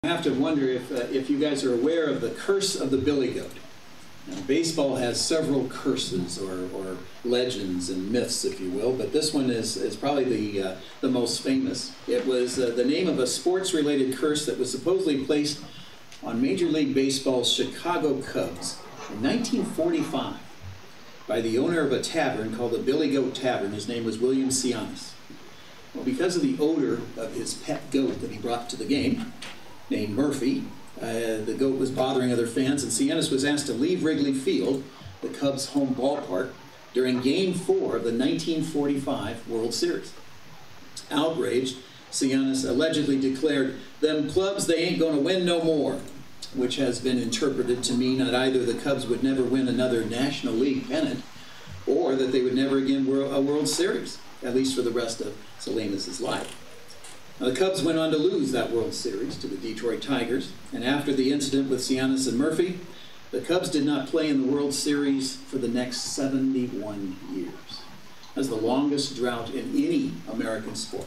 I have to wonder if you guys are aware of the curse of the billy goat. Now, baseball has several curses or legends and myths, if you will, but this one is probably the most famous. It was the name of a sports-related curse that was supposedly placed on Major League Baseball's Chicago Cubs in 1945 by the owner of a tavern called the Billy Goat Tavern. His name was William Sianis. Well, because of the odor of his pet goat that he brought to the game, named Murphy, the goat was bothering other fans, and Sianis was asked to leave Wrigley Field, the Cubs' home ballpark, during Game 4 of the 1945 World Series. Outraged, Sianis allegedly declared, "Them clubs, they ain't gonna win no more," which has been interpreted to mean that either the Cubs would never win another National League pennant, or that they would never again win a World Series, at least for the rest of Sianis' life. Now, the Cubs went on to lose that World Series to the Detroit Tigers, and after the incident with Sianis and Murphy, the Cubs did not play in the World Series for the next 71 years. That's the longest drought in any American sport,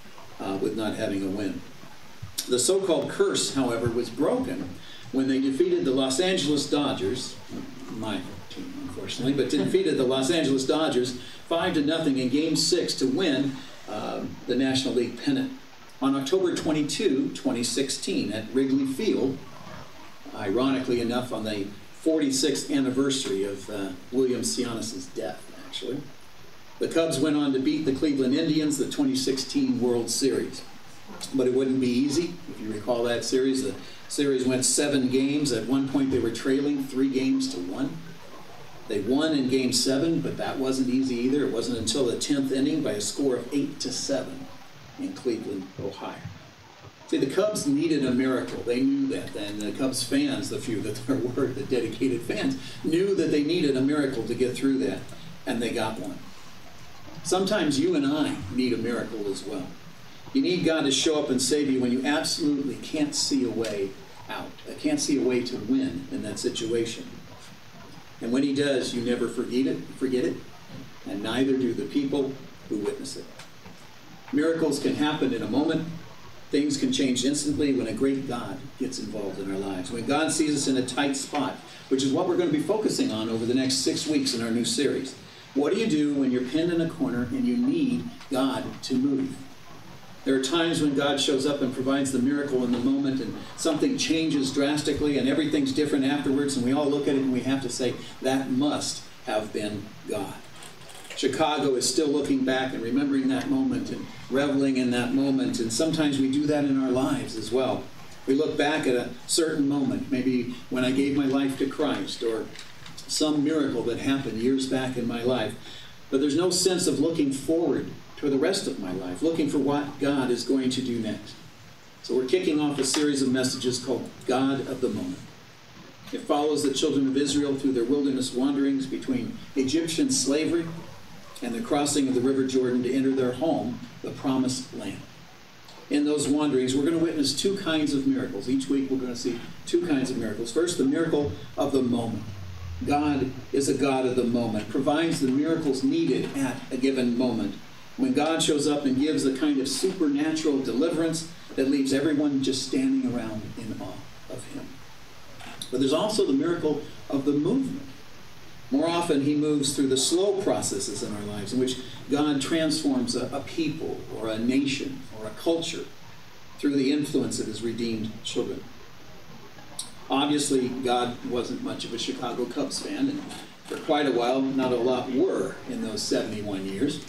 with not having a win. The so-called curse, however, was broken when they defeated the Los Angeles Dodgers, my team, unfortunately, but defeated the Los Angeles Dodgers 5-0 in Game 6 to win the National League pennant. On October 22, 2016, at Wrigley Field, ironically enough on the 46th anniversary of William Sianis' death, actually, the Cubs went on to beat the Cleveland Indians, the 2016 World Series. But it wouldn't be easy. If you recall that series, the series went 7 games. At one point, they were trailing 3 games to 1. They won in Game 7, but that wasn't easy either. It wasn't until the 10th inning by a score of 8-7 in Cleveland, Ohio. See, the Cubs needed a miracle. They knew that. And the Cubs fans, the few that there were, the dedicated fans, knew that they needed a miracle to get through that, and they got one. Sometimes you and I need a miracle as well. You need God to show up and save you when you absolutely can't see a way out, can't see a way to win in that situation. And when he does, you never forget it, and neither do the people who witness it. Miracles can happen in a moment. Things can change instantly when a great God gets involved in our lives. When God sees us in a tight spot, which is what we're going to be focusing on over the next 6 weeks in our new series. What do you do when you're pinned in a corner and you need God to move? There are times when God shows up and provides the miracle in the moment, and something changes drastically and everything's different afterwards, and we all look at it and we have to say, that must have been God. Chicago is still looking back and remembering that moment and reveling in that moment, and sometimes we do that in our lives as well. We look back at a certain moment, maybe when I gave my life to Christ, or some miracle that happened years back in my life, but there's no sense of looking forward for the rest of my life, looking for what God is going to do next. So we're kicking off a series of messages called God of the Moment. It follows the children of Israel through their wilderness wanderings between Egyptian slavery and the crossing of the River Jordan to enter their home, the Promised Land. In those wanderings, we're going to witness 2 kinds of miracles. Each week we're going to see 2 kinds of miracles. First, the miracle of the moment. God is a God of the moment, provides the miracles needed at a given moment. When God shows up and gives a kind of supernatural deliverance that leaves everyone just standing around in awe of him. But there's also the miracle of the movement. More often, he moves through the slow processes in our lives in which God transforms a people or a nation or a culture through the influence of his redeemed children. Obviously, God wasn't much of a Chicago Cubs fan, and for quite a while, not a lot were in those 71 years.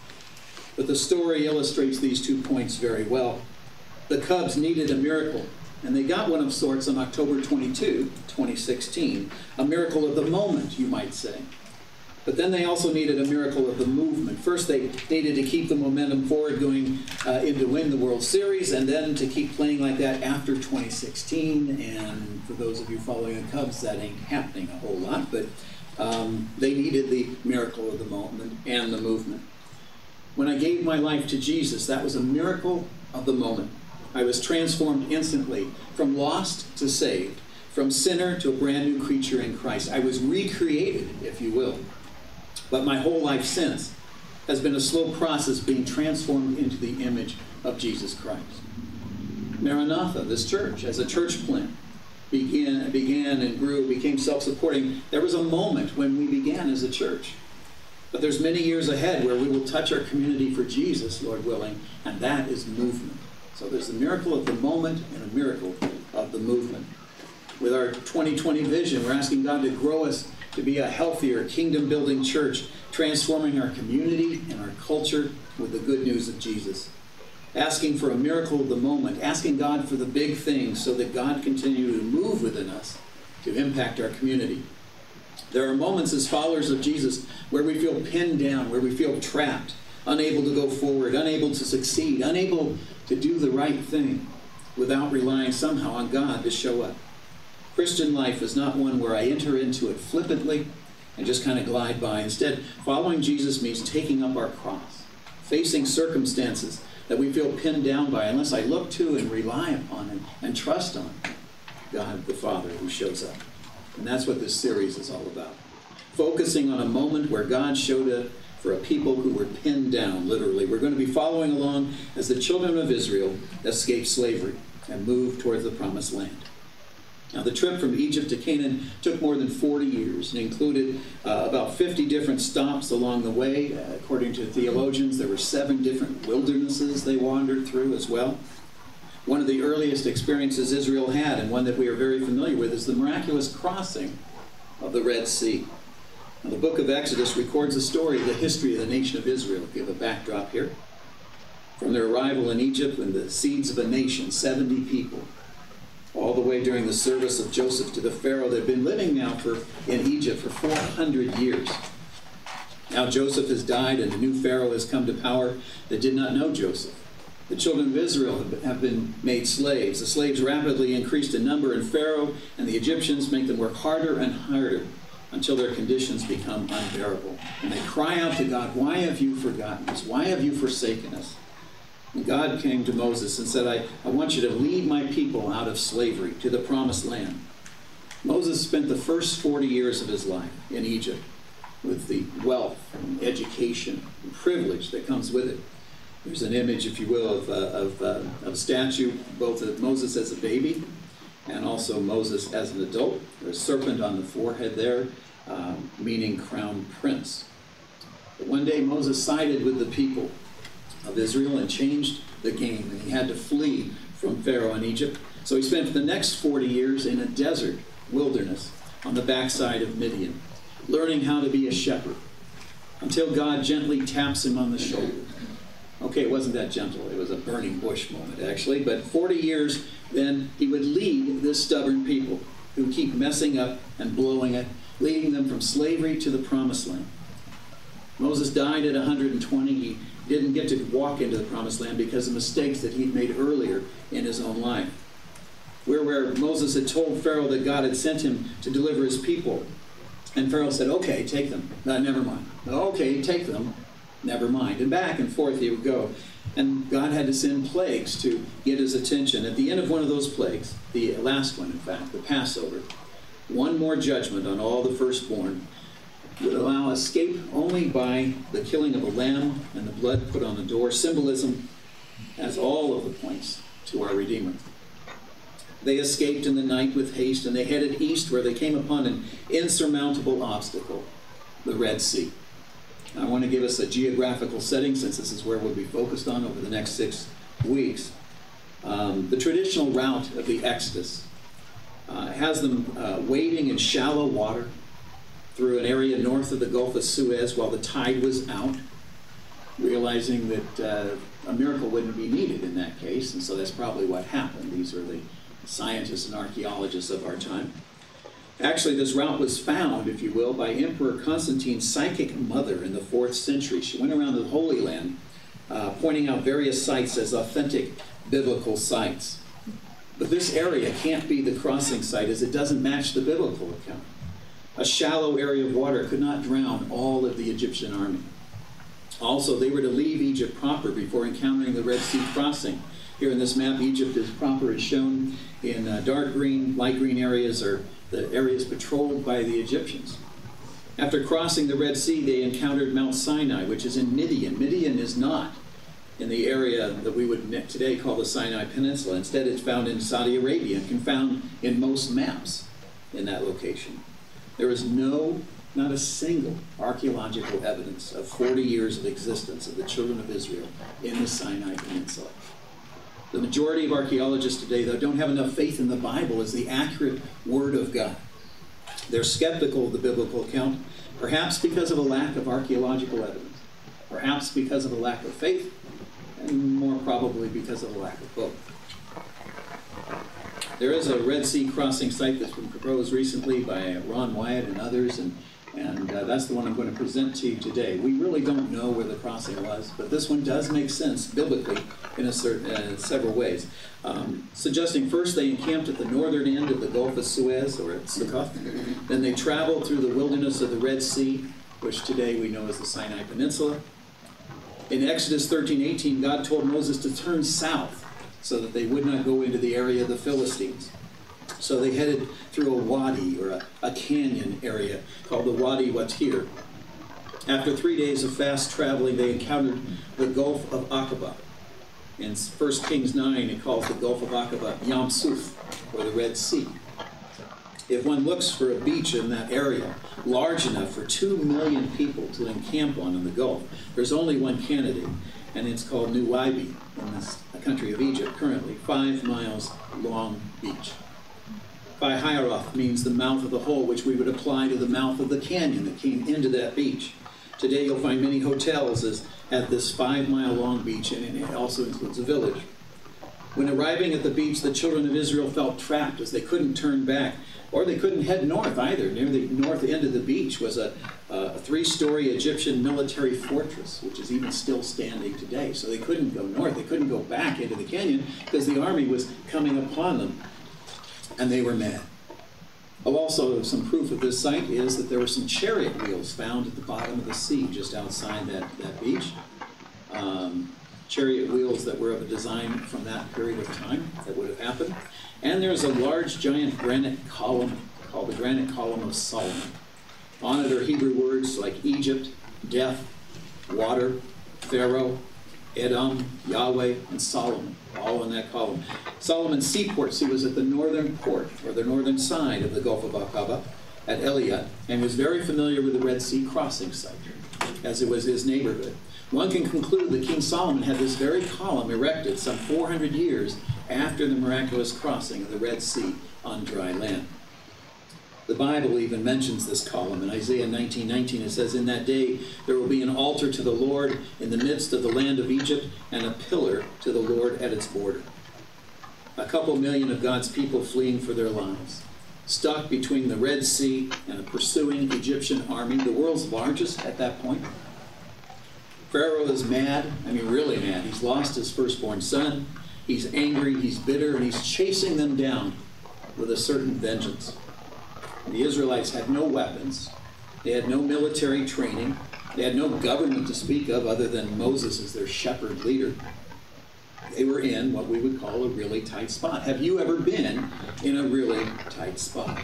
But the story illustrates these 2 points very well. The Cubs needed a miracle, and they got one of sorts on October 22, 2016. A miracle of the moment, you might say. But then they also needed a miracle of the movement. First, they needed to keep the momentum forward going into win the World Series, and then to keep playing like that after 2016. And for those of you following the Cubs, that ain't happening a whole lot, but they needed the miracle of the moment and the movement. When I gave my life to Jesus, that was a miracle of the moment. I was transformed instantly, from lost to saved, from sinner to a brand new creature in Christ. I was recreated, if you will. But my whole life since has been a slow process being transformed into the image of Jesus Christ. Maranatha, this church, as a church plant, began and grew, became self-supporting. There was a moment when we began as a church. But there's many years ahead where we will touch our community for Jesus, Lord willing, and that is movement. So there's a miracle of the moment and a miracle of the movement. With our 2020 vision, we're asking God to grow us to be a healthier, kingdom-building church, transforming our community and our culture with the good news of Jesus. Asking for a miracle of the moment, asking God for the big things so that God continue to move within us to impact our community. There are moments as followers of Jesus where we feel pinned down, where we feel trapped, unable to go forward, unable to succeed, unable to do the right thing without relying somehow on God to show up. Christian life is not one where I enter into it flippantly and just kind of glide by. Instead, following Jesus means taking up our cross, facing circumstances that we feel pinned down by unless I look to and rely upon and trust on God the Father who shows up. And that's what this series is all about. Focusing on a moment where God showed up for a people who were pinned down, literally. We're going to be following along as the children of Israel escaped slavery and moved towards the promised land. Now, the trip from Egypt to Canaan took more than 40 years and included about 50 different stops along the way. According to theologians, there were 7 different wildernesses they wandered through as well. One of the earliest experiences Israel had, and one that we are very familiar with, is the miraculous crossing of the Red Sea. Now, the book of Exodus records the story of the history of the nation of Israel. I'll give a backdrop here. From their arrival in Egypt when the seeds of a nation, 70 people, all the way during the service of Joseph to the Pharaoh. They've been living now in Egypt for 400 years. Now Joseph has died and a new Pharaoh has come to power that did not know Joseph. The children of Israel have been made slaves. The slaves rapidly increased in number, and Pharaoh and the Egyptians make them work harder and harder until their conditions become unbearable. And they cry out to God, "Why have you forgotten us? Why have you forsaken us?" And God came to Moses and said, I want you to lead my people out of slavery to the promised land. Moses spent the first 40 years of his life in Egypt with the wealth and education and privilege that comes with it. There's an image, if you will, of a statue, both of Moses as a baby and also Moses as an adult. There's a serpent on the forehead there, meaning crown prince. But one day Moses sided with the people of Israel and changed the game, and he had to flee from Pharaoh in Egypt. So he spent the next 40 years in a desert wilderness on the backside of Midian, learning how to be a shepherd, until God gently taps him on the shoulder. Okay, it wasn't that gentle. It was a burning bush moment, actually. But 40 years, then he would lead this stubborn people who keep messing up and blowing it, leading them from slavery to the promised land. Moses died at 120. He didn't get to walk into the promised land because of mistakes that he'd made earlier in his own life. Where Moses had told Pharaoh that God had sent him to deliver his people. And Pharaoh said, "Okay, take them." Never mind. "Okay, take them." Never mind. And back and forth he would go. And God had to send plagues to get his attention. At the end of one of those plagues, the last one, in fact, the Passover, one more judgment on all the firstborn would allow escape only by the killing of a lamb and the blood put on the door. Symbolism as all of the points to our Redeemer. They escaped in the night with haste, and they headed east where they came upon an insurmountable obstacle, the Red Sea. I want to give us a geographical setting, since this is where we'll be focused on over the next 6 weeks. The traditional route of the Exodus has them wading in shallow water through an area north of the Gulf of Suez while the tide was out, realizing that a miracle wouldn't be needed in that case, and so that's probably what happened. These are the scientists and archaeologists of our time. Actually, this route was found, if you will, by Emperor Constantine's psychic mother in the 4th century. She went around the Holy Land pointing out various sites as authentic biblical sites. But this area can't be the crossing site, as it doesn't match the biblical account. A shallow area of water could not drown all of the Egyptian army. Also, they were to leave Egypt proper before encountering the Red Sea crossing. Here in this map, Egypt is proper is shown in dark green, light green areas are the areas patrolled by the Egyptians. After crossing the Red Sea, they encountered Mount Sinai, which is in Midian. Midian is not in the area that we would today call the Sinai Peninsula. Instead, it's found in Saudi Arabia and can be found in most maps in that location. There is not a single archaeological evidence of 40 years of existence of the children of Israel in the Sinai Peninsula. The majority of archaeologists today, though, don't have enough faith in the Bible as the accurate Word of God. They're skeptical of the biblical account, perhaps because of a lack of archaeological evidence, perhaps because of a lack of faith, and more probably because of a lack of both. There is a Red Sea crossing site that's been proposed recently by Ron Wyatt and others, and that's the one I'm going to present to you today. We really don't know where the crossing was, but this one does make sense biblically in several ways. Suggesting first they encamped at the northern end of the Gulf of Suez, or at Succoth. Then they traveled through the wilderness of the Red Sea, which today we know as the Sinai Peninsula. In Exodus 13:18, God told Moses to turn south so that they would not go into the area of the Philistines. So they headed through a wadi, or a canyon area called the Wadi Watir. After 3 days of fast traveling, they encountered the Gulf of Aqaba. In 1 Kings 9, it calls the Gulf of Aqaba Yam Suf, or the Red Sea. If one looks for a beach in that area large enough for 2 million people to encamp on in the Gulf, there's only one candidate, and it's called Nuweibi in the country of Egypt currently, 5 miles long beach. Pi Hahiroth means the mouth of the hole, which we would apply to the mouth of the canyon that came into that beach. Today you'll find many hotels at this 5-mile-long beach, and it also includes a village. When arriving at the beach, the children of Israel felt trapped as they couldn't turn back, or they couldn't head north either. Near the north end of the beach was a 3-story Egyptian military fortress, which is even still standing today. So they couldn't go north. They couldn't go back into the canyon because the army was coming upon them, and they were mad. Also, some proof of this site is that there were some chariot wheels found at the bottom of the sea just outside that beach. Chariot wheels that were of a design from that period of time that would have happened. And there's a large, giant granite column called the Granite Column of Solomon. On it are Hebrew words like Egypt, death, water, Pharaoh, Edom, Yahweh, and Solomon, all in that column. Solomon's seaport, see, was at the northern port, or the northern side of the Gulf of Aqaba, at Eliat, and was very familiar with the Red Sea crossing site, as it was his neighborhood. One can conclude that King Solomon had this very column erected some 400 years after the miraculous crossing of the Red Sea on dry land. The Bible even mentions this column. In Isaiah 19:19, it says, "In that day there will be an altar to the Lord in the midst of the land of Egypt, and a pillar to the Lord at its border." A couple million of God's people fleeing for their lives, stuck between the Red Sea and a pursuing Egyptian army, the world's largest at that point. Pharaoh is mad, really mad. He's lost his firstborn son. He's angry, he's bitter, and he's chasing them down with a certain vengeance. The Israelites had no weapons. They had no military training. They had no government to speak of other than Moses as their shepherd leader. They were in what we would call a really tight spot. Have you ever been in a really tight spot?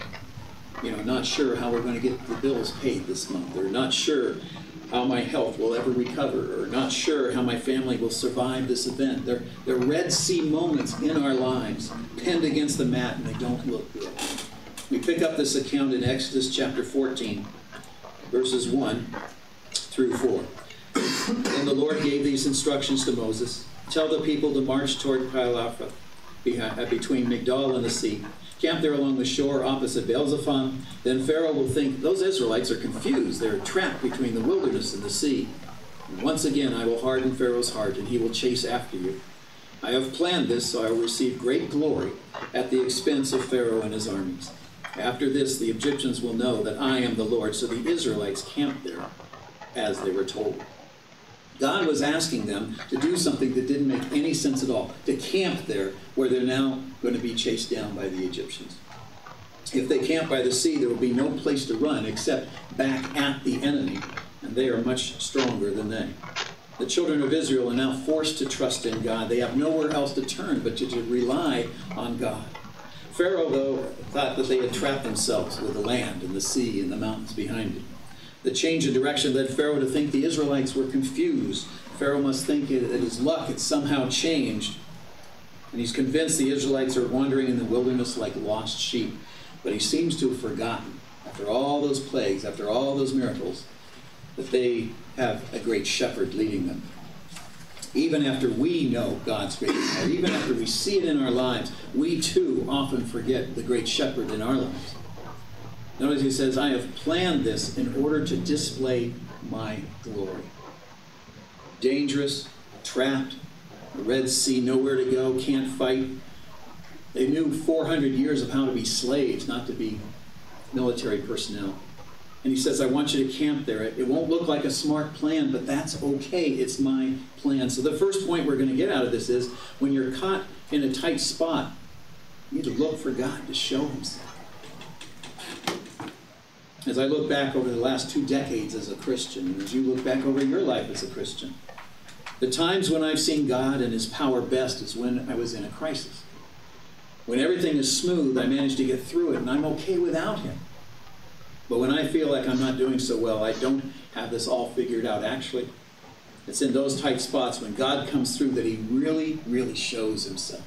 Not sure how we're going to get the bills paid this month, or not sure how my health will ever recover, or not sure how my family will survive this event. They're Red Sea moments in our lives, pinned against the mat, and they don't look good. We pick up this account in Exodus chapter 14, verses 1 through 4. Then the Lord gave these instructions to Moses. "Tell the people to march toward Pi-Hahiroth, between Migdol and the sea. Camp there along the shore opposite Baal-zephon. Then Pharaoh will think, 'Those Israelites are confused. They're trapped between the wilderness and the sea. And once again I will harden Pharaoh's heart, and he will chase after you. I have planned this so I will receive great glory at the expense of Pharaoh and his armies. After this, the Egyptians will know that I am the Lord.' So the Israelites camped there as they were told." God was asking them to do something that didn't make any sense at all, to camp there where they're now going to be chased down by the Egyptians. If they camp by the sea, there will be no place to run except back at the enemy, and they are much stronger than they. The children of Israel are now forced to trust in God. They have nowhere else to turn but to rely on God. Pharaoh, though, thought that they had trapped themselves with the land and the sea and the mountains behind it. The change in direction led Pharaoh to think the Israelites were confused, Pharaoh must think that his luck had somehow changed, and he's convinced the Israelites are wandering in the wilderness like lost sheep. But he seems to have forgotten, after all those plagues, after all those miracles, that they have a great shepherd leading them. Even after we know God's great power, even after we see it in our lives, we too often forget the great shepherd in our lives. Notice he says, I have planned this in order to display my glory. Dangerous, trapped, the Red Sea, nowhere to go, can't fight. They knew 400 years of how to be slaves, not to be military personnel. And he says, I want you to camp there. It won't look like a smart plan, but that's okay. It's my plan. So the first point we're going to get out of this is, when you're caught in a tight spot, you need to look for God to show himself. As I look back over the last 2 decades as a Christian, and as you look back over your life as a Christian, the times when I've seen God and his power best is when I was in a crisis. When everything is smooth, I manage to get through it, and I'm okay without him. But when I feel like I'm not doing so well, I don't have this all figured out. Actually, it's in those tight spots when God comes through that he really, really shows himself.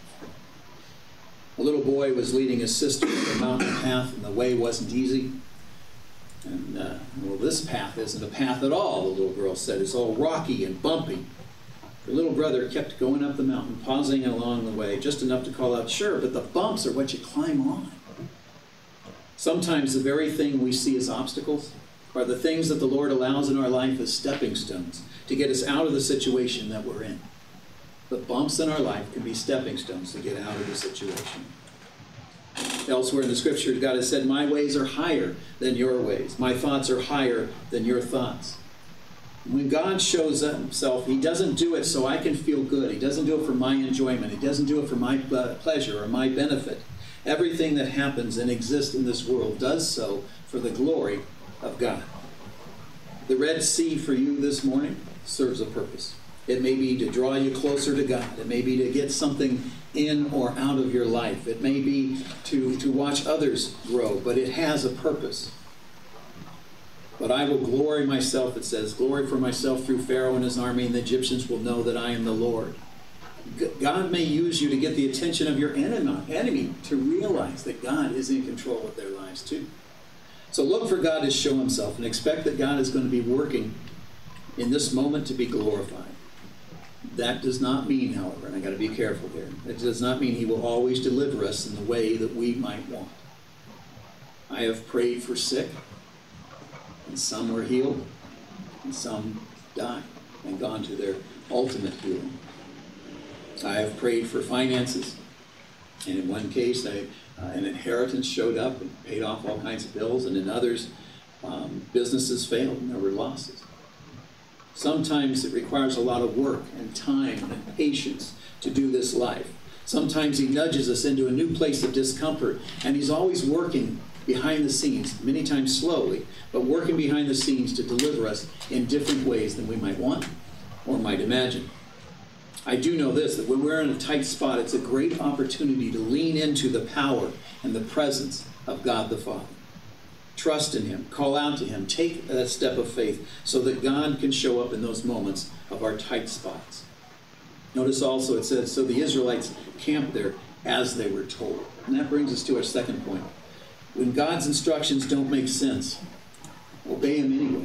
A little boy was leading his sister up a mountain path, and the way wasn't easy. And, well, this path isn't a path at all, the little girl said. It's all rocky and bumpy. Her little brother kept going up the mountain, pausing along the way, just enough to call out, sure, but the bumps are what you climb on. Sometimes the very thing we see as obstacles are the things that the Lord allows in our life as stepping stones to get us out of the situation that we're in. The bumps in our life can be stepping stones to get out of the situation. Elsewhere in the scriptures, God has said, my ways are higher than your ways. My thoughts are higher than your thoughts. When God shows himself, he doesn't do it so I can feel good. He doesn't do it for my enjoyment. He doesn't do it for my pleasure or my benefit. Everything that happens and exists in this world does so for the glory of God. The Red Sea for you this morning serves a purpose. It may be to draw you closer to God. It may be to get something in or out of your life. It may be to watch others grow, but it has a purpose. But I will glory myself, it says, glory for myself through Pharaoh and his army, and the Egyptians will know that I am the Lord. God may use you to get the attention of your enemy to realize that God is in control of their lives too. So look for God to show himself and expect that God is going to be working in this moment to be glorified. That does not mean, however, and I got to be careful here, it does not mean he will always deliver us in the way that we might want. I have prayed for sick, and some were healed, and some died and gone to their ultimate healing. I have prayed for finances, and in one case, an inheritance showed up and paid off all kinds of bills, and in others, businesses failed and there were losses. Sometimes it requires a lot of work and time and patience to do this life. Sometimes he nudges us into a new place of discomfort, and he's always working behind the scenes, many times slowly, but working behind the scenes to deliver us in different ways than we might want or might imagine. I do know this, that when we're in a tight spot, it's a great opportunity to lean into the power and the presence of God the Father. Trust in him, call out to him, take that step of faith so that God can show up in those moments of our tight spots. Notice also it says, so the Israelites camped there as they were told. And that brings us to our second point. When God's instructions don't make sense, obey him anyway.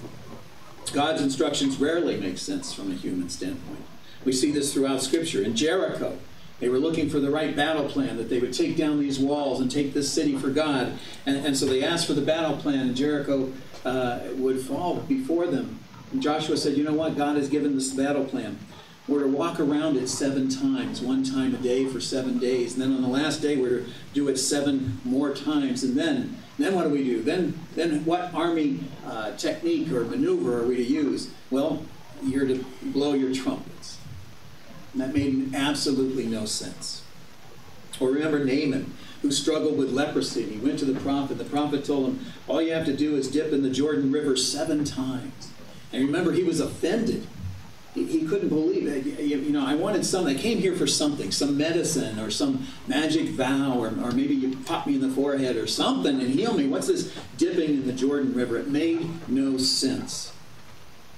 God's instructions rarely make sense from a human standpoint. We see this throughout Scripture. In Jericho, they were looking for the right battle plan, that they would take down these walls and take this city for God. And so they asked for the battle plan, and Jericho would fall before them. And Joshua said, you know what? God has given this battle plan. We're to walk around it 7 times, 1 time a day for 7 days. And then on the last day, we're to do it 7 more times. And then what do we do? Then what army technique or maneuver are we to use? Well, you're to blow your trumpets. And that made absolutely no sense. Or remember Naaman, who struggled with leprosy. He went to the prophet. The prophet told him, all you have to do is dip in the Jordan River 7 times. And remember, he was offended. He couldn't believe it. You know, I wanted something. I came here for something, some medicine or some magic vow, or maybe you pop me in the forehead or something and heal me. What's this dipping in the Jordan River? It made no sense.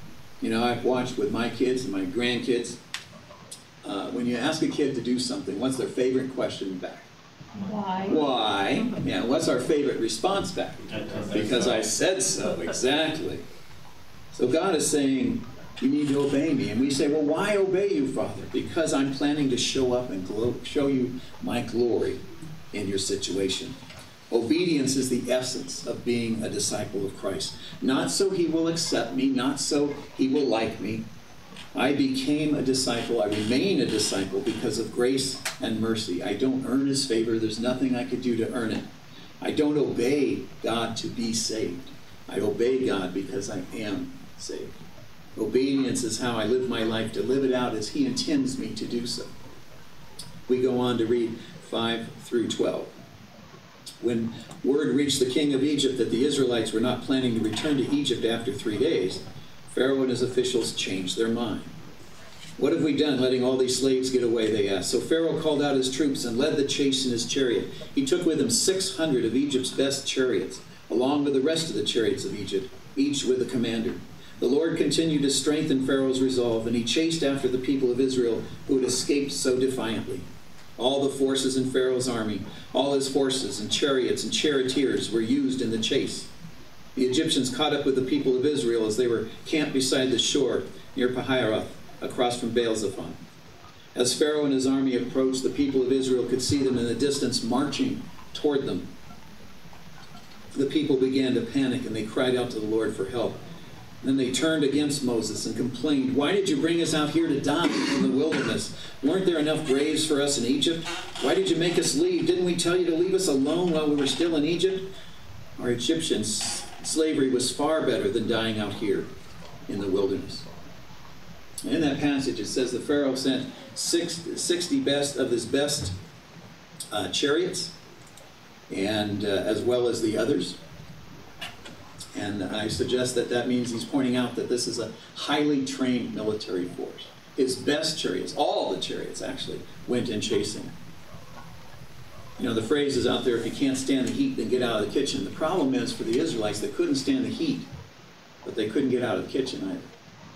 You know, I've watched with my kids and my grandkids, when you ask a kid to do something, what's their favorite question back? Why? Why? Yeah, what's our favorite response back? Because I said so, exactly. So God is saying, you need to obey me. And we say, well, why obey you, Father? Because I'm planning to show up and show you my glory in your situation. Obedience is the essence of being a disciple of Christ. Not so he will accept me, not so he will like me. I became a disciple, I remain a disciple because of grace and mercy. I don't earn his favor. There's nothing I could do to earn it. I don't obey God to be saved. I obey God because I am saved. Obedience is how I live my life, to live it out as he intends me to do so. We go on to read 5 through 12. When word reached the king of Egypt that the Israelites were not planning to return to Egypt after 3 days, Pharaoh and his officials changed their mind. What have we done letting all these slaves get away, they asked. So Pharaoh called out his troops and led the chase in his chariot. He took with him 600 of Egypt's best chariots, along with the rest of the chariots of Egypt, each with a commander. The Lord continued to strengthen Pharaoh's resolve, and he chased after the people of Israel who had escaped so defiantly. All the forces in Pharaoh's army, all his horses and chariots and charioteers were used in the chase. The Egyptians caught up with the people of Israel as they were camped beside the shore near Pihahiroth, across from Baal-zephon. As Pharaoh and his army approached, the people of Israel could see them in the distance marching toward them. The people began to panic, and they cried out to the Lord for help. Then they turned against Moses and complained, "Why did you bring us out here to die in the wilderness? Weren't there enough graves for us in Egypt? Why did you make us leave? Didn't we tell you to leave us alone while we were still in Egypt? Our Egyptian slavery was far better than dying out here in the wilderness." In that passage, it says that Pharaoh sent 60 best of his best chariots, and as well as the others. And I suggest that that means he's pointing out that this is a highly trained military force. His best chariots, all the chariots actually, went in chasing. You know, the phrase is out there, if you can't stand the heat, then get out of the kitchen. The problem is for the Israelites, they couldn't stand the heat, but they couldn't get out of the kitchen either.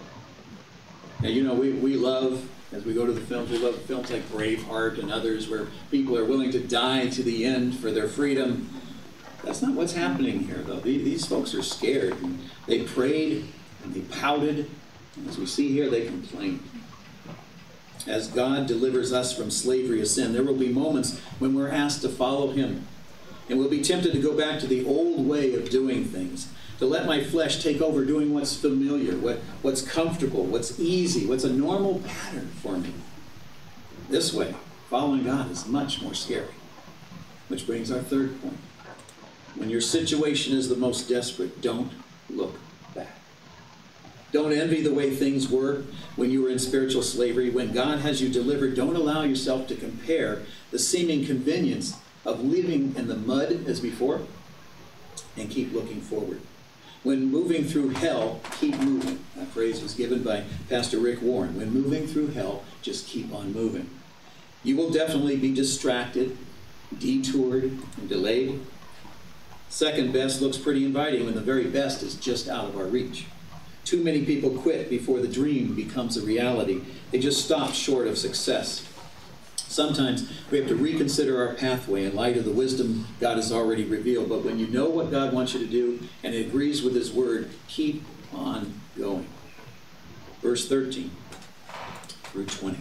Now, you know, we love, as we go to the films, we love films like Braveheart and others where people are willing to die to the end for their freedom. That's not what's happening here, though. These folks are scared. And they prayed and they pouted. And as we see here, they complained. As God delivers us from slavery of sin, there will be moments when we're asked to follow him. And we'll be tempted to go back to the old way of doing things, to let my flesh take over doing what's familiar, what's comfortable, what's easy, what's a normal pattern for me. This way, following God is much more scary. Which brings our third point. When your situation is the most desperate, don't look back. Don't envy the way things were when you were in spiritual slavery. When God has you delivered, don't allow yourself to compare the seeming convenience of living in the mud as before, and keep looking forward. When moving through hell, keep moving. That phrase was given by Pastor Rick Warren. When moving through hell, just keep on moving. You will definitely be distracted, detoured, and delayed. Second best looks pretty inviting when the very best is just out of our reach. Too many people quit before the dream becomes a reality. They just stop short of success. Sometimes we have to reconsider our pathway in light of the wisdom God has already revealed. But when you know what God wants you to do and it agrees with his word, keep on going. Verse 13 through 20.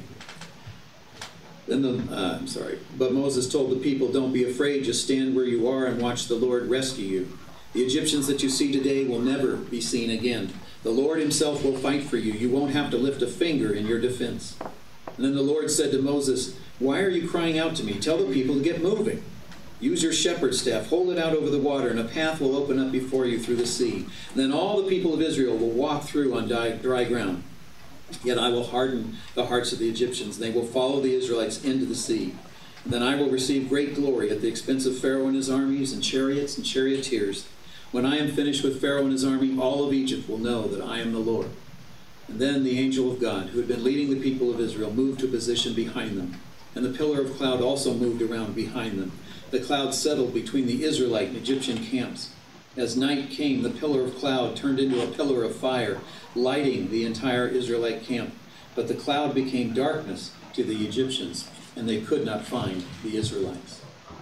But Moses told the people, "Don't be afraid, just stand where you are and watch the Lord rescue you. The Egyptians that you see today will never be seen again. The Lord himself will fight for you. You won't have to lift a finger in your defense." And then the Lord said to Moses, "Why are you crying out to me? Tell the people to get moving. Use your shepherd's staff, hold it out over the water, and a path will open up before you through the sea. And then all the people of Israel will walk through on dry ground. Yet I will harden the hearts of the Egyptians, and they will follow the Israelites into the sea. And then I will receive great glory at the expense of Pharaoh and his armies and chariots and charioteers. When I am finished with Pharaoh and his army, all of Egypt will know that I am the Lord." And then the angel of God, who had been leading the people of Israel, moved to a position behind them. And the pillar of cloud also moved around behind them. The cloud settled between the Israelite and Egyptian camps. As night came, the pillar of cloud turned into a pillar of fire, lighting the entire Israelite camp. But the cloud became darkness to the Egyptians, and they could not find the Israelites.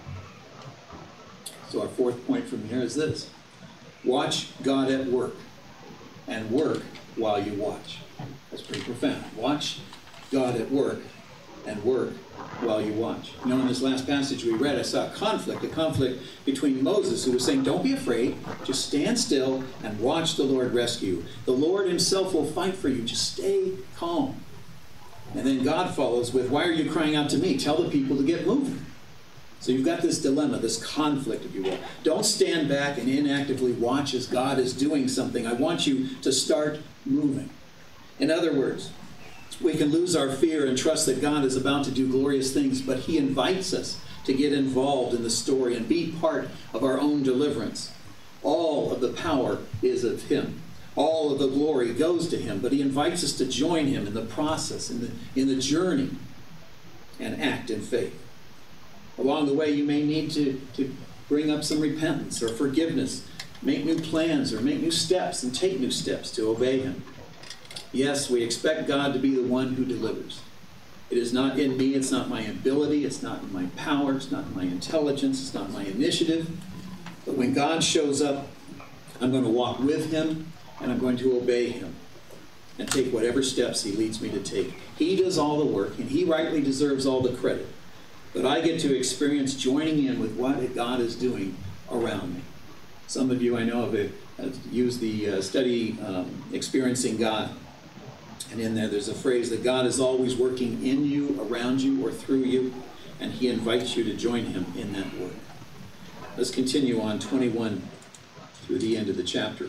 So our fourth point from here is this: watch God at work, and work while you watch. That's pretty profound. Watch God at work, and work while you watch. You know, in this last passage we read, I saw a conflict between Moses, who was saying, don't be afraid, just stand still and watch the Lord rescue. The Lord himself will fight for you, just stay calm. And then God follows with, why are you crying out to me? Tell the people to get moving. So you've got this dilemma, this conflict, if you will. Don't stand back and inactively watch as God is doing something. I want you to start moving. In other words, we can lose our fear and trust that God is about to do glorious things, but he invites us to get involved in the story and be part of our own deliverance. All of the power is of him. All of the glory goes to him, but he invites us to join him in the process, in the journey, and act in faith. Along the way, you may need to bring up some repentance or forgiveness, make new plans or make new steps and take new steps to obey him. Yes, we expect God to be the one who delivers. It is not in me, it's not my ability, it's not in my power, it's not in my intelligence, it's not my initiative. But when God shows up, I'm going to walk with him and I'm going to obey him and take whatever steps he leads me to take. He does all the work and he rightly deserves all the credit. But I get to experience joining in with what God is doing around me. Some of you I know have used the study Experiencing God. And in there's a phrase that God is always working in you, around you, or through you, and he invites you to join him in that work. Let's continue on 21 through the end of the chapter.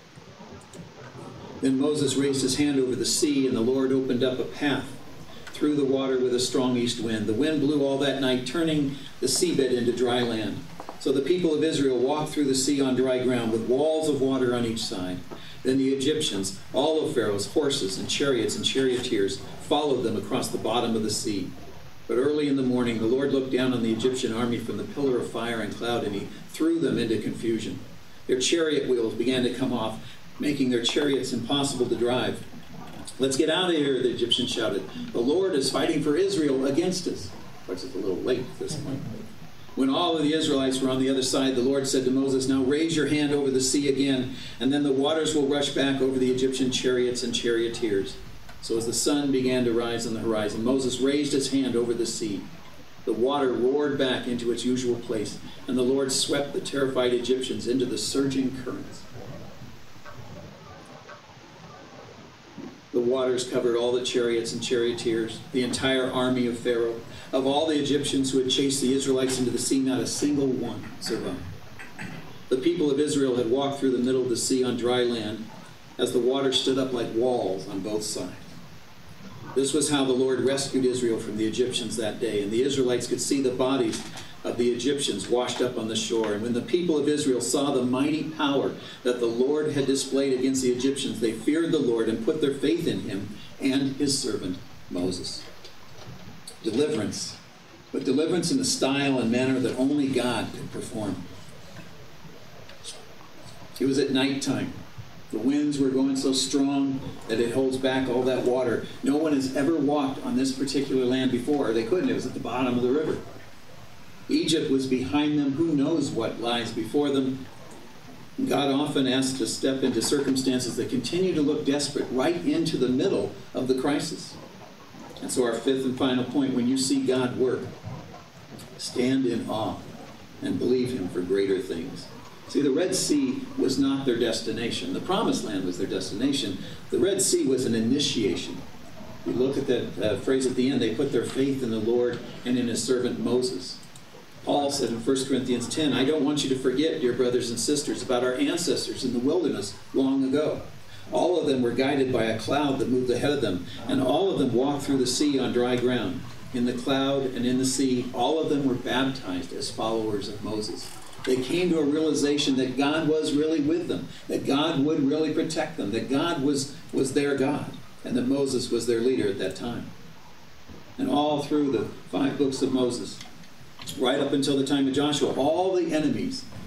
Then Moses raised his hand over the sea, and the Lord opened up a path through the water with a strong east wind. The wind blew all that night, turning the seabed into dry land. So the people of Israel walked through the sea on dry ground with walls of water on each side. Then the Egyptians, all of Pharaoh's horses and chariots and charioteers, followed them across the bottom of the sea. But early in the morning, the Lord looked down on the Egyptian army from the pillar of fire and cloud, and he threw them into confusion. Their chariot wheels began to come off, making their chariots impossible to drive. Let's get out of here, the Egyptians shouted. The Lord is fighting for Israel against us. Of course, it's a little late at this point. When all of the Israelites were on the other side, the Lord said to Moses, now raise your hand over the sea again, and then the waters will rush back over the Egyptian chariots and charioteers. So as the sun began to rise on the horizon, Moses raised his hand over the sea. The water roared back into its usual place, and the Lord swept the terrified Egyptians into the surging currents. The waters covered all the chariots and charioteers, the entire army of Pharaoh. Of all the Egyptians who had chased the Israelites into the sea, not a single one survived. The people of Israel had walked through the middle of the sea on dry land, as the water stood up like walls on both sides. This was how the Lord rescued Israel from the Egyptians that day, and the Israelites could see the bodies of the Egyptians washed up on the shore. And when the people of Israel saw the mighty power that the Lord had displayed against the Egyptians, they feared the Lord and put their faith in him and his servant Moses. Deliverance, but deliverance in a style and manner that only God could perform. It was at nighttime. The winds were going so strong that it holds back all that water. No one has ever walked on this particular land before. They couldn't. It was at the bottom of the river. Egypt was behind them. Who knows what lies before them? God often asks to step into circumstances that continue to look desperate right into the middle of the crisis. And so our fifth and final point, when you see God work, stand in awe and believe him for greater things. See, the Red Sea was not their destination. The Promised Land was their destination. The Red Sea was an initiation. You look at that phrase at the end, they put their faith in the Lord and in his servant Moses. Paul said in 1 Corinthians 10, I don't want you to forget, dear brothers and sisters, about our ancestors in the wilderness long ago. All of them were guided by a cloud that moved ahead of them, and all of them walked through the sea on dry ground. In the cloud and in the sea, all of them were baptized as followers of Moses. They came to a realization that God was really with them, that God would really protect them, that God was their God, and that Moses was their leader at that time. And all through the 5 books of Moses, right up until the time of Joshua, all the enemies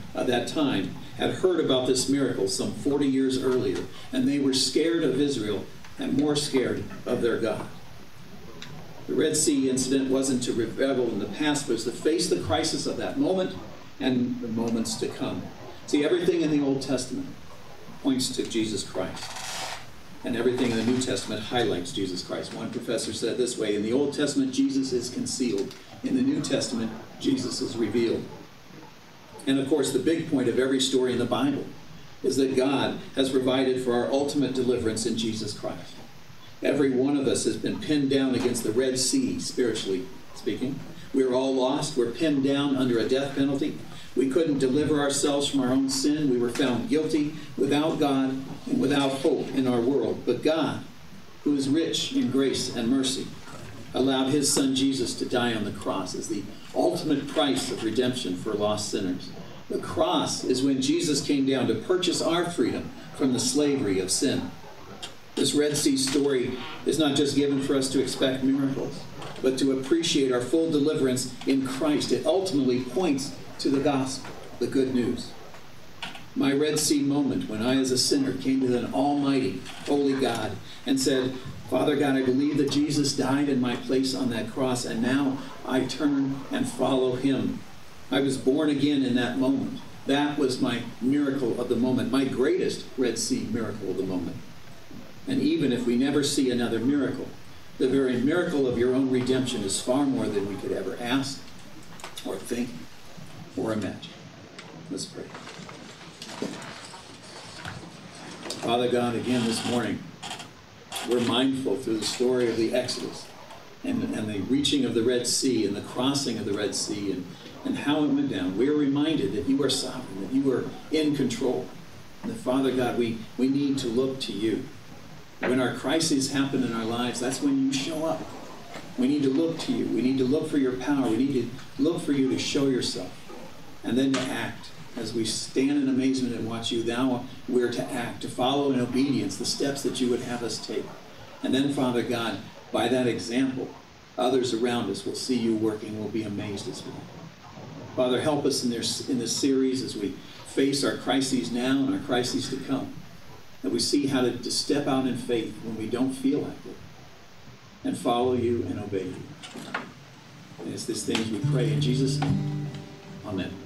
at that time had heard about this miracle some 40 years earlier, and they were scared of Israel and more scared of their God. The Red Sea incident wasn't to revel in the past, but was to face the crisis of that moment and the moments to come. See, everything in the Old Testament points to Jesus Christ, and everything in the New Testament highlights Jesus Christ. One professor said this way: in the Old Testament, Jesus is concealed. In the New Testament, Jesus is revealed. And of course, the big point of every story in the Bible is that God has provided for our ultimate deliverance in Jesus Christ. Every one of us has been pinned down against the Red Sea, spiritually speaking. We're all lost. We're pinned down under a death penalty. We couldn't deliver ourselves from our own sin. We were found guilty, without God, and without hope in our world. But God, who is rich in grace and mercy, allowed his son Jesus to die on the cross as the ultimate price of redemption for lost sinners. The cross is when Jesus came down to purchase our freedom from the slavery of sin. This Red Sea story is not just given for us to expect miracles, but to appreciate our full deliverance in Christ. It ultimately points to the gospel, the good news. My Red Sea moment when I, as a sinner, came to an almighty, holy God and said, Father God, I believe that Jesus died in my place on that cross, and now I turn and follow him. I was born again in that moment. That was my miracle of the moment, my greatest Red Sea miracle of the moment. And even if we never see another miracle, the very miracle of your own redemption is far more than we could ever ask or think or imagine. Let's pray. Father God, again this morning, we're mindful through the story of the Exodus and the reaching of the Red Sea and the crossing of the Red Sea and how it went down. We are reminded that you are sovereign, that you are in control. And that, Father God, we need to look to you. When our crises happen in our lives, that's when you show up. We need to look to you. We need to look for your power. We need to look for you to show yourself and then to act. As we stand in amazement and watch you, now we're to act, to follow in obedience the steps that you would have us take. And then, Father God, by that example, others around us will see you working, will be amazed as well. Father, help us in this series as we face our crises now and our crises to come, that we see how to step out in faith when we don't feel like it, and follow you and obey you. And it's these things we pray in Jesus' name. Amen.